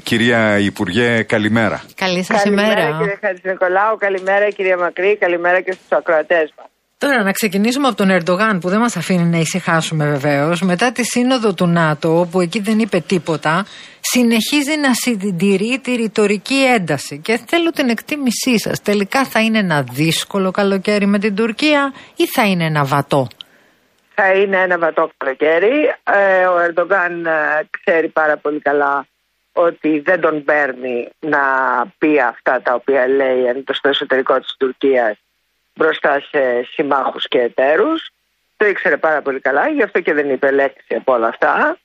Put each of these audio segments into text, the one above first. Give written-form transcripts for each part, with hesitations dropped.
Κυρία Υπουργέ, καλημέρα. Καλή σας ημέρα. Καλημέρα κύριε Χατζηνικολάου, καλημέρα κυρία Μακρύ, καλημέρα και στους ακροατές μας. Τώρα να ξεκινήσουμε από τον Ερντογάν που δεν μας αφήνει να ησυχάσουμε βεβαίως. Μετά τη σύνοδο του ΝΑΤΟ, όπου εκεί δεν είπε τίποτα, συνεχίζει να συντηρεί τη ρητορική ένταση. Και θέλω την εκτίμησή σας. Τελικά θα είναι ένα δύσκολο καλοκαίρι με την Τουρκία ή θα είναι ένα βατό? Θα είναι ένα βατό καλοκαίρι. Ο Ερντογάν ξέρει πάρα πολύ καλά ότι δεν τον παίρνει να πει αυτά τα οποία λέει στο εσωτερικό της Τουρκίας μπροστά σε συμμάχους και εταίρους. Το ήξερε πάρα πολύ καλά, γι' αυτό και δεν είπε λέξη από όλα αυτά.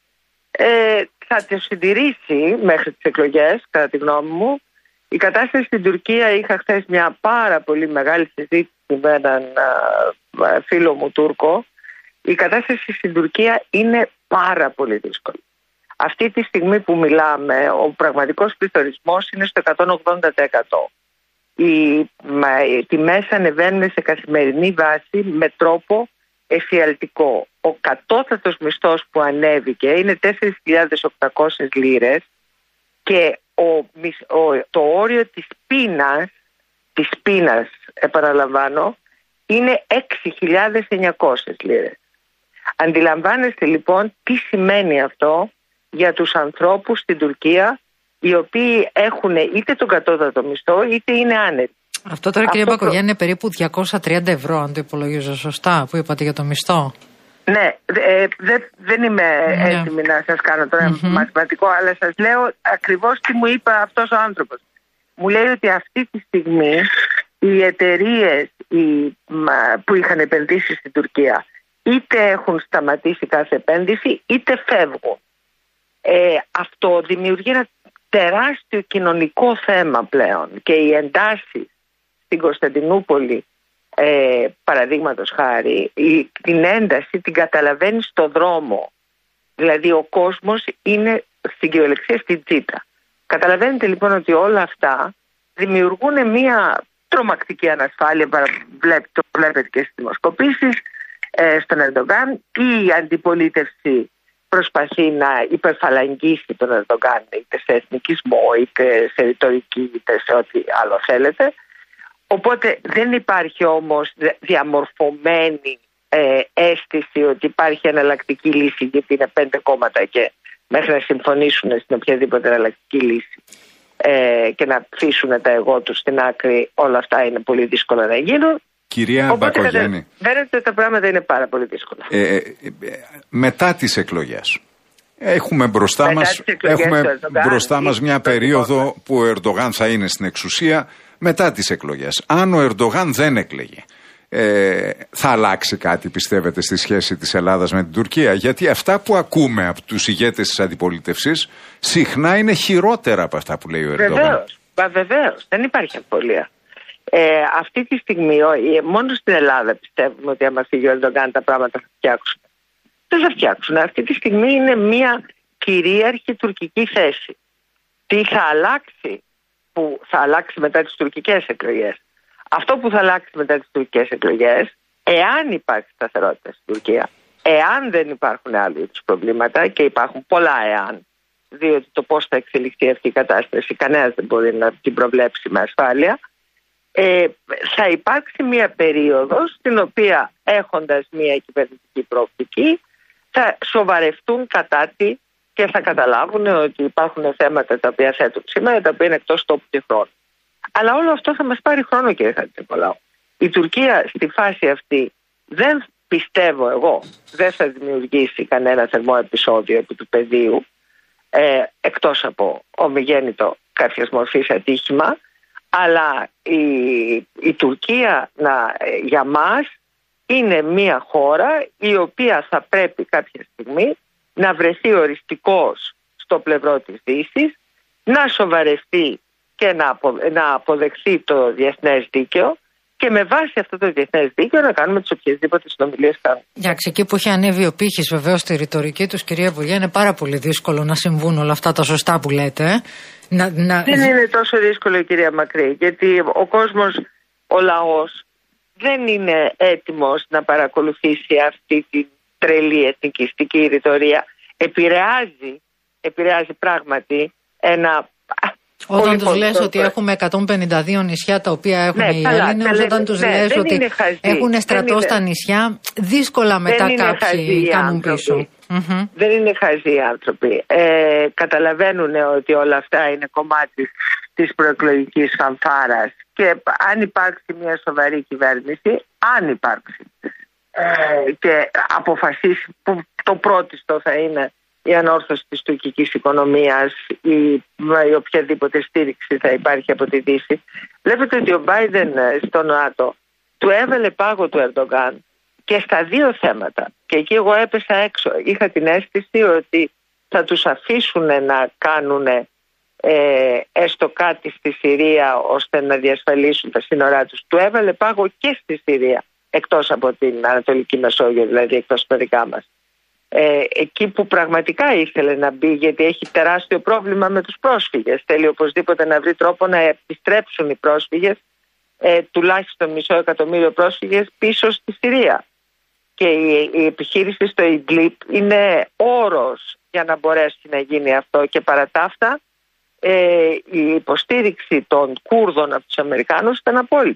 Θα τη συντηρήσει μέχρι τις εκλογές, κατά τη γνώμη μου. Η κατάσταση στην Τουρκία, είχα χθες μια πάρα πολύ μεγάλη συζήτηση με έναν φίλο μου Τούρκο. Η κατάσταση στην Τουρκία είναι πάρα πολύ δύσκολη. Αυτή τη στιγμή που μιλάμε, ο πραγματικός πληθωρισμός είναι στο 180%. Οι τιμές ανεβαίνουν σε καθημερινή βάση με τρόπο εφιαλτικό. Ο κατώτατος μισθός που ανέβηκε είναι 4.800 λίρες και το όριο της πείνας, επαναλαμβάνω, είναι 6.900 λίρες. Αντιλαμβάνεστε λοιπόν τι σημαίνει αυτό για τους ανθρώπους στην Τουρκία, οι οποίοι έχουν είτε τον κατώτατο μισθό είτε είναι άνετοι. Αυτό τώρα κυρία Μπακογιάννη είναι περίπου 230 ευρώ, αν το υπολογίζω σωστά, που είπατε για το μισθό. Ναι, δεν είμαι έτοιμη να σας κάνω τώρα μαθηματικό, αλλά σας λέω ακριβώς τι μου είπε αυτός ο άνθρωπος. Μου λέει ότι αυτή τη στιγμή οι εταιρείες που είχαν επενδύσει στην Τουρκία είτε έχουν σταματήσει κάθε επένδυση είτε φεύγουν. Αυτό δημιουργεί ένα τεράστιο κοινωνικό θέμα πλέον και οι εντάσεις στην Κωνσταντινούπολη, παραδείγματος χάρη, την ένταση την καταλαβαίνει στο δρόμο. Δηλαδή ο κόσμος είναι στην κυριολεξία στην τσίτα. Καταλαβαίνετε λοιπόν ότι όλα αυτά δημιουργούν μια τρομακτική ανασφάλεια, το βλέπετε και στις δημοσκοπήσεις στον Ερντογάν. Η αντιπολίτευση προσπαθεί να υπερφαλαγγίσει τον Ερντογάν είτε σε εθνικισμό, είτε σε ρητορική, είτε σε ό,τι άλλο θέλετε. Οπότε δεν υπάρχει όμως διαμορφωμένη αίσθηση ότι υπάρχει εναλλακτική λύση, γιατί είναι 5 κόμματα και μέχρι να συμφωνήσουν στην οποιαδήποτε εναλλακτική λύση και να αφήσουν τα εγώ τους στην άκρη, όλα αυτά είναι πολύ δύσκολα να γίνουν. Κυρία Μπακογιάννη, φαίνεται ότι τα πράγματα είναι πάρα πολύ δύσκολα. Μετά τις εκλογές έχουμε μπροστά μας μια περίοδο που ο Ερντογάν θα είναι στην εξουσία. Μετά τις εκλογές, αν ο Ερντογάν δεν εκλεγεί, θα αλλάξει κάτι, πιστεύετε, στη σχέση της Ελλάδας με την Τουρκία? Γιατί αυτά που ακούμε από τους ηγέτες της αντιπολίτευσης συχνά είναι χειρότερα από αυτά που λέει ο Ερντογάν. Βεβαίως, δεν υπάρχει αμφιβολία. Αυτή τη στιγμή μόνο στην Ελλάδα πιστεύουμε ότι άμα φύγει ο Ερντογάν τα πράγματα θα φτιάξουν. Δεν θα φτιάξουν. Αυτή τη στιγμή είναι μια κυρίαρχη τουρκική θέση. Τι θα αλλάξει, που θα αλλάξει μετά τις τουρκικές εκλογές? Αυτό που θα αλλάξει μετά τις τουρκικές εκλογές, εάν υπάρχει σταθερότητα στην Τουρκία, εάν δεν υπάρχουν άλλου είδους προβλήματα, και υπάρχουν πολλά εάν, διότι το πώς θα εξελιχθεί αυτή η κατάσταση κανένας δεν μπορεί να την προβλέψει με ασφάλεια, θα υπάρξει μια περίοδος στην οποία, έχοντας μια κυβερνητική προοπτική, θα σοβαρευτούν κατά τη και θα καταλάβουν ότι υπάρχουν θέματα τα οποία θέτουν σήμερα, τα οποία είναι εκτός τόπου και χρόνου. Αλλά όλο αυτό θα μας πάρει χρόνο, κύριε Χατζηνικολάου. Η Τουρκία στη φάση αυτή δεν πιστεύω εγώ, δεν θα δημιουργήσει κανένα θερμό επεισόδιο επί του πεδίου, εκτός από ομιγέννητο κάποιας μορφής ατύχημα, αλλά η Τουρκία για μας είναι μια χώρα η οποία θα πρέπει κάποια στιγμή να βρεθεί οριστικώς στο πλευρό της Δύσης, να σοβαρευτεί και να αποδεχθεί το διεθνές δίκαιο και με βάση αυτό το διεθνές δίκαιο να κάνουμε τις οποιασδήποτε συνομιλίες κάνουμε. Εντάξει, εκεί που έχει ανέβει ο πύχης βεβαίως στη ρητορική τους, κυρία Υπουργέ, είναι πάρα πολύ δύσκολο να συμβούν όλα αυτά τα σωστά που λέτε. Δεν είναι τόσο δύσκολο, κυρία Μακρύ, γιατί ο κόσμος, ο λαός δεν είναι έτοιμος να παρακολουθήσει αυτή την τρελή εθνικιστική ρητορία. Επηρεάζει πράγματι ένα Όταν τους λες ότι έχουμε 152 νησιά τα οποία έχουν οι Έλληνες, όταν τους λες ότι έχουν στρατό στα νησιά, δύσκολα μετά κάποιοι κάνουν πίσω. Δεν είναι χαζοί οι άνθρωποι. Καταλαβαίνουν ότι όλα αυτά είναι κομμάτι της προεκλογικής φανφάρας και αν υπάρξει μια σοβαρή κυβέρνηση, αν υπάρξει και αποφασίσει που το πρώτιστο θα είναι η ανόρθωση της τουρκικής οικονομίας ή οποιαδήποτε στήριξη θα υπάρχει από τη Δύση. Βλέπετε ότι ο Μπάιντεν στο ΝΑΤΟ του έβαλε πάγο του Ερντογκάν και στα δύο θέματα. Και εκεί εγώ έπεσα έξω. Είχα την αίσθηση ότι θα τους αφήσουν να κάνουν έστω κάτι στη Συρία ώστε να διασφαλίσουν τα σύνορά τους. Του έβαλε πάγο και στη Συρία, εκτός από την Ανατολική Μεσόγειο, δηλαδή εκτός από τα δικά μας. Εκεί που πραγματικά ήθελε να μπει, γιατί έχει τεράστιο πρόβλημα με τους πρόσφυγες. Θέλει οπωσδήποτε να βρει τρόπο να επιστρέψουν οι πρόσφυγες, τουλάχιστον 500.000 πρόσφυγες πίσω στη Συρία. Και η επιχείρηση στο Ιντλίπ είναι όρος για να μπορέσει να γίνει αυτό και παρά τα αυτά η υποστήριξη των Κούρδων από τους Αμερικάνους ήταν απόλυτη.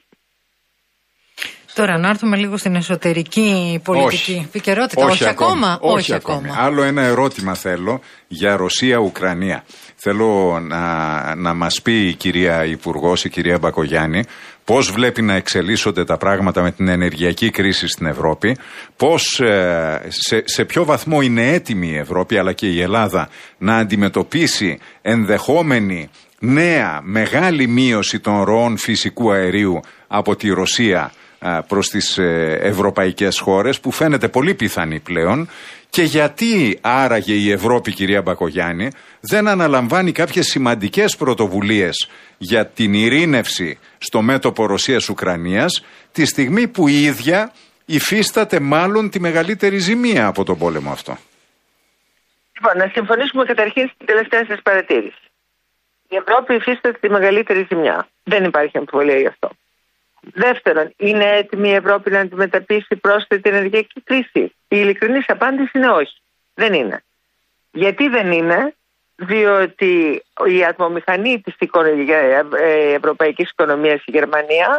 Τώρα να έρθουμε λίγο στην εσωτερική πολιτική επικαιρότητα. Όχι ακόμα. Άλλο ένα ερώτημα θέλω για Ρωσία-Ουκρανία. Θέλω να μας πει η κυρία Υπουργός, η κυρία Μπακογιάννη, πώς βλέπει να εξελίσσονται τα πράγματα με την ενεργειακή κρίση στην Ευρώπη, πώς, σε ποιο βαθμό είναι έτοιμη η Ευρώπη αλλά και η Ελλάδα να αντιμετωπίσει ενδεχόμενη νέα μεγάλη μείωση των ροών φυσικού αερίου από τη Ρωσία προς τις ευρωπαϊκές χώρες, που φαίνεται πολύ πιθανή πλέον, και γιατί άραγε η Ευρώπη, κυρία Μπακογιάννη, δεν αναλαμβάνει κάποιες σημαντικές πρωτοβουλίες για την ειρήνευση στο μέτωπο Ρωσίας-Ουκρανίας, τη στιγμή που η ίδια υφίσταται μάλλον τη μεγαλύτερη ζημία από τον πόλεμο αυτό. Λοιπόν, να συμφωνήσουμε καταρχήν στην τελευταία σας παρατήρηση. Η Ευρώπη υφίσταται τη μεγαλύτερη ζημιά. Δεν υπάρχει αμφιβολία γι' αυτό. Δεύτερον, είναι έτοιμη η Ευρώπη να αντιμετωπίσει πρόσθετη ενεργειακή κρίση? Η ειλικρινής απάντηση είναι όχι. Δεν είναι. Γιατί δεν είναι? Διότι η ατμομηχανή της ευρωπαϊκής οικονομίας, η Γερμανία,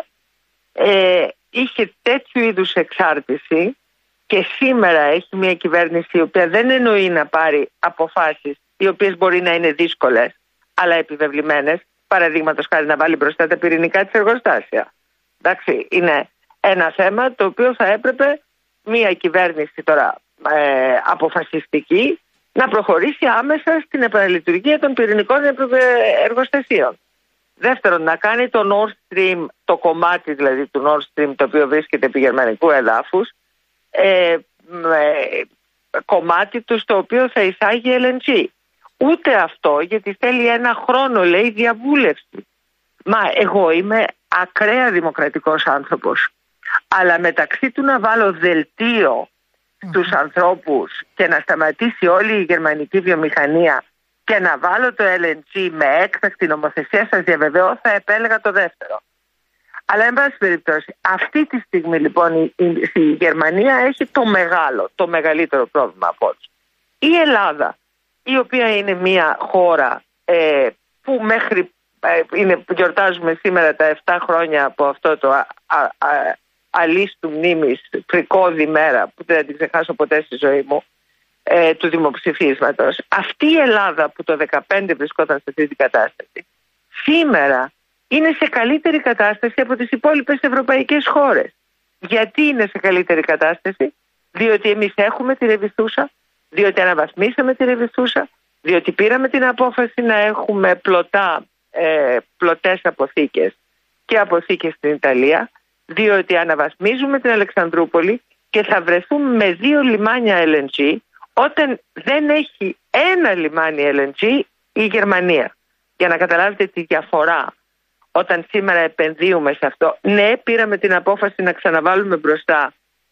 είχε τέτοιου είδους εξάρτηση και σήμερα έχει μια κυβέρνηση η οποία δεν εννοεί να πάρει αποφάσεις οι οποίες μπορεί να είναι δύσκολες αλλά επιβεβλημένες, παραδείγματος χάρη να βάλει μπροστά τα πυρηνικά της εργοστάσια. Εντάξει, είναι ένα θέμα το οποίο θα έπρεπε μια κυβέρνηση τώρα αποφασιστική να προχωρήσει άμεσα στην επαναλειτουργία των πυρηνικών εργοστασίων. Δεύτερον, να κάνει το Nord Stream, το κομμάτι δηλαδή του Nord Stream το οποίο βρίσκεται επί γερμανικού εδάφους, κομμάτι του στο οποίο θα εισάγει LNG. Ούτε αυτό, γιατί θέλει ένα χρόνο, λέει, διαβούλευση. Μα εγώ είμαι ακραία δημοκρατικός άνθρωπος. Αλλά μεταξύ του να βάλω δελτίο στους ανθρώπους και να σταματήσει όλη η γερμανική βιομηχανία και να βάλω το LNG με έκτακτη νομοθεσία, σας διαβεβαιώ, θα επέλεγα το δεύτερο. Αλλά εν πάση περιπτώσει, αυτή τη στιγμή λοιπόν η Γερμανία έχει το μεγαλύτερο πρόβλημα από όλους. Η Ελλάδα, η οποία είναι μια χώρα που μέχρι γιορτάζουμε σήμερα τα 7 χρόνια από αυτό το αλίστου μνήμης φρικώδη μέρα που δεν την ξεχάσω ποτέ στη ζωή μου, του δημοψηφίσματος. Αυτή η Ελλάδα που το 2015 βρισκόταν σε αυτή την κατάσταση, σήμερα είναι σε καλύτερη κατάσταση από τις υπόλοιπες ευρωπαϊκές χώρες. Γιατί είναι σε καλύτερη κατάσταση? Διότι εμείς έχουμε τη Ρεβιθούσα, διότι αναβαθμίσαμε τη Ρεβιθούσα, διότι πήραμε την απόφαση να έχουμε πλωτές αποθήκες και αποθήκες στην Ιταλία, διότι αναβαθμίζουμε την Αλεξανδρούπολη και θα βρεθούμε με 2 λιμάνια LNG όταν δεν έχει ένα λιμάνι LNG η Γερμανία. Για να καταλάβετε τη διαφορά, όταν σήμερα επενδύουμε σε αυτό, ναι, πήραμε την απόφαση να ξαναβάλουμε μπροστά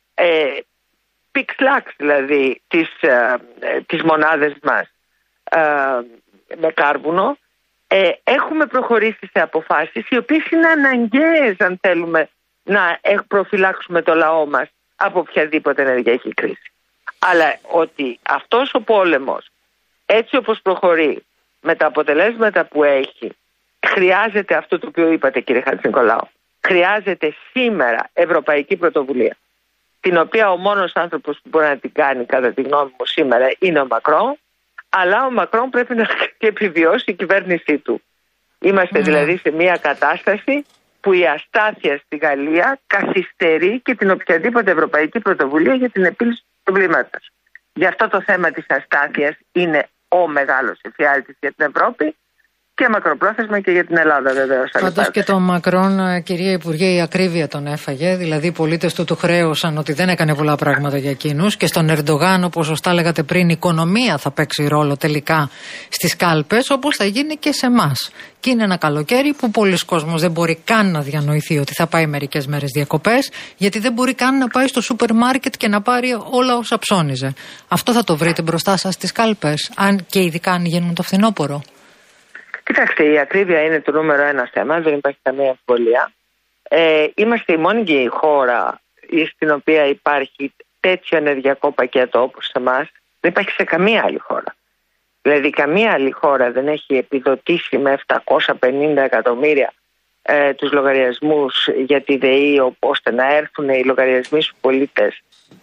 πιξλάξ δηλαδή τις μονάδες μας με κάρβουνο. Έχουμε προχωρήσει σε αποφάσεις οι οποίες είναι αναγκαίες αν θέλουμε να προφυλάξουμε το λαό μας από οποιαδήποτε ενεργειακή κρίση. Αλλά ότι αυτός ο πόλεμος, έτσι όπως προχωρεί, με τα αποτελέσματα που έχει χρειάζεται αυτό το οποίο είπατε, κύριε Χατζηνικολάου. Χρειάζεται σήμερα ευρωπαϊκή πρωτοβουλία, την οποία ο μόνος άνθρωπος που μπορεί να την κάνει, κατά τη γνώμη μου, σήμερα είναι ο Μακρόν, αλλά ο Μακρόν πρέπει να επιβιώσει η κυβέρνησή του. Είμαστε δηλαδή σε μια κατάσταση που η αστάθεια στη Γαλλία καθυστερεί και την οποιαδήποτε ευρωπαϊκή πρωτοβουλία για την επίλυση του προβλήματος. Γι' αυτό το θέμα της αστάθειας είναι ο μεγάλος εφιάλτης για την Ευρώπη και μακροπρόθεσμα και για την Ελλάδα, βεβαίως. Πάντως και το Μακρόν, κυρία Υπουργέ, η ακρίβεια τον έφαγε. Δηλαδή οι πολίτες του χρέωσαν ότι δεν έκανε πολλά πράγματα για εκείνους. Και στον Ερντογάν, όπως σωστά λέγατε πριν, η οικονομία θα παίξει ρόλο τελικά στις κάλπες, όπως θα γίνει και σε εμάς. Και είναι ένα καλοκαίρι που πολλοί κόσμος δεν μπορεί καν να διανοηθεί ότι θα πάει μερικές μέρες διακοπές, γιατί δεν μπορεί καν να πάει στο σούπερ μάρκετ και να πάρει όλα όσα ψώνιζε. Αυτό θα το βρείτε μπροστά σας στις κάλπες, αν και ειδικά αν γίνουν το φθινόπωρο. Κοιτάξτε, η ακρίβεια είναι το νούμερο ένα θέμα, δεν υπάρχει καμία αμφιβολία. Είμαστε η μόνη χώρα στην οποία υπάρχει τέτοιο ενεργειακό πακέτο όπως σε εμάς. Δεν υπάρχει σε καμία άλλη χώρα. Δηλαδή, καμία άλλη χώρα δεν έχει επιδοτήσει με 750 εκατομμύρια τους λογαριασμούς για τη ΔΕΗ, ώστε να έρθουν οι λογαριασμοί στους πολίτες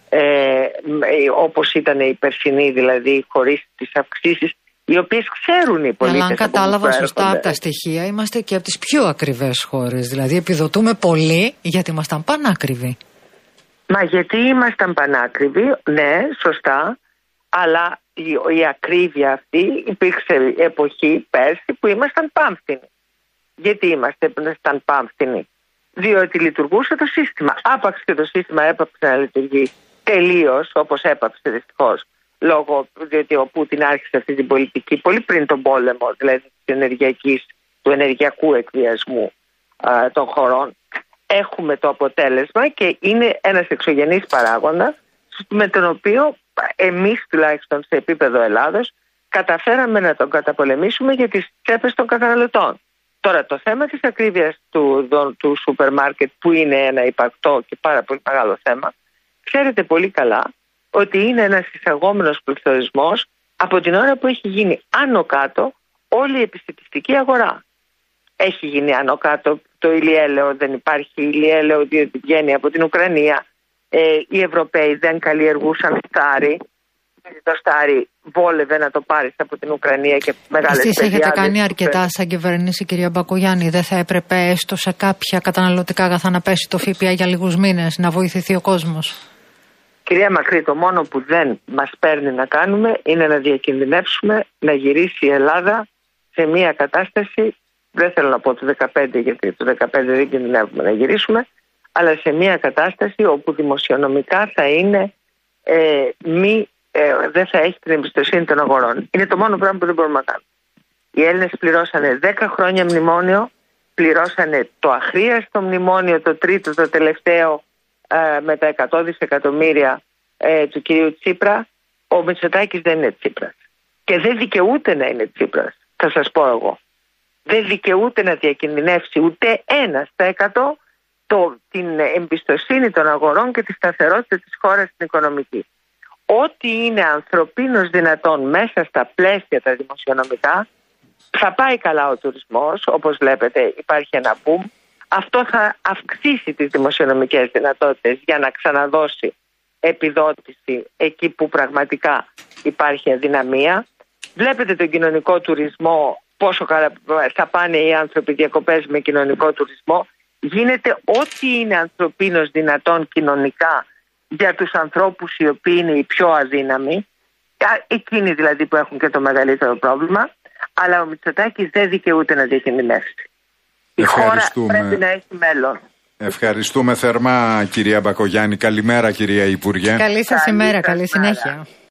όπως ήταν η περσινή, δηλαδή χωρίς τις αυξήσεις, οι οποίες ξέρουν οι πολίτες. Αλλά αν κατάλαβα σωστά τα στοιχεία, είμαστε και από τις πιο ακριβές χώρες. Δηλαδή επιδοτούμε πολύ γιατί ήμασταν πανάκριβοι. Μα γιατί ήμασταν πανάκριβοι, ναι, σωστά, αλλά η ακρίβεια αυτή υπήρξε εποχή πέρσι που ήμασταν πάμφθηνοι. Γιατί ήμασταν πάμφθηνοι? Διότι λειτουργούσε το σύστημα. Άπαξ και το σύστημα έπαψε να λειτουργεί τελείως, όπως έπαψε δυστυχώς, διότι ο Πούτιν άρχισε αυτή την πολιτική πολύ πριν τον πόλεμο, δηλαδή του ενεργειακού εκβιασμού των χωρών. Έχουμε το αποτέλεσμα και είναι ένας εξωγενής παράγοντα με τον οποίο εμείς τουλάχιστον σε επίπεδο Ελλάδος καταφέραμε να τον καταπολεμήσουμε για τις τσέπες των καταναλωτών. Τώρα το θέμα της ακρίβειας του σούπερ μάρκετ, που είναι ένα υπαρκτό και πάρα πολύ μεγάλο θέμα, ξέρετε πολύ καλά ότι είναι ένας εισαγόμενος πληθωρισμός από την ώρα που έχει γίνει άνω κάτω όλη η επιστημιστική αγορά. Έχει γίνει άνω κάτω το ηλιέλαιο, δεν υπάρχει ηλιέλαιο διότι βγαίνει από την Ουκρανία. Οι Ευρωπαίοι δεν καλλιεργούσαν στάρι, γιατί το στάρι βόλευε να το πάρεις από την Ουκρανία και μεγάλες εσείς έχετε κάνει αρκετά σαν κυβέρνηση, κυρία Μπακογιάννη? Δεν θα έπρεπε έστω σε κάποια καταναλωτικά αγαθά να πέσει το ΦΠΑ για λίγους μήνες, να βοηθηθεί ο κόσμος? Κυρία Μακρύ, το μόνο που δεν μας παίρνει να κάνουμε είναι να διακινδυνεύσουμε να γυρίσει η Ελλάδα σε μια κατάσταση, δεν θέλω να πω το 2015 γιατί το 2015 δεν κινδυνεύουμε να γυρίσουμε, αλλά σε μια κατάσταση όπου δημοσιονομικά θα είναι δεν θα έχει την εμπιστοσύνη των αγορών. Είναι το μόνο πράγμα που δεν μπορούμε να κάνουμε. Οι Έλληνες πληρώσανε 10 χρόνια μνημόνιο, πληρώσανε το αχρίαστο μνημόνιο, το τρίτο, το τελευταίο, με τα 100 δισεκατομμύρια του κυρίου Τσίπρα. Ο Μητσοτάκης δεν είναι Τσίπρας και δεν δικαιούται να είναι Τσίπρας, θα σας πω εγώ. Δεν δικαιούται να διακινδυνεύσει ούτε 1% την εμπιστοσύνη των αγορών και τη σταθερότητα της χώρας στην οικονομική. Ό,τι είναι ανθρωπίνως δυνατόν μέσα στα πλαίσια τα δημοσιονομικά, θα πάει καλά ο τουρισμός, όπως βλέπετε υπάρχει ένα boom. Αυτό θα αυξήσει τις δημοσιονομικές δυνατότητες για να ξαναδώσει επιδότηση εκεί που πραγματικά υπάρχει αδυναμία. Βλέπετε τον κοινωνικό τουρισμό, πόσο καλά θα πάνε οι άνθρωποι διακοπές με κοινωνικό τουρισμό. Γίνεται ό,τι είναι ανθρωπίνως δυνατόν κοινωνικά για τους ανθρώπους οι οποίοι είναι οι πιο αδύναμοι, εκείνοι δηλαδή που έχουν και το μεγαλύτερο πρόβλημα, αλλά ο Μητσοτάκης δεν δικαιούται να διακινδυνεύσει. Η χώρα πρέπει να έχει μέλλον. Ευχαριστούμε θερμά, κυρία Μπακογιάννη. Καλημέρα, κυρία Υπουργέ. Καλή σας ημέρα, καλή συνέχεια.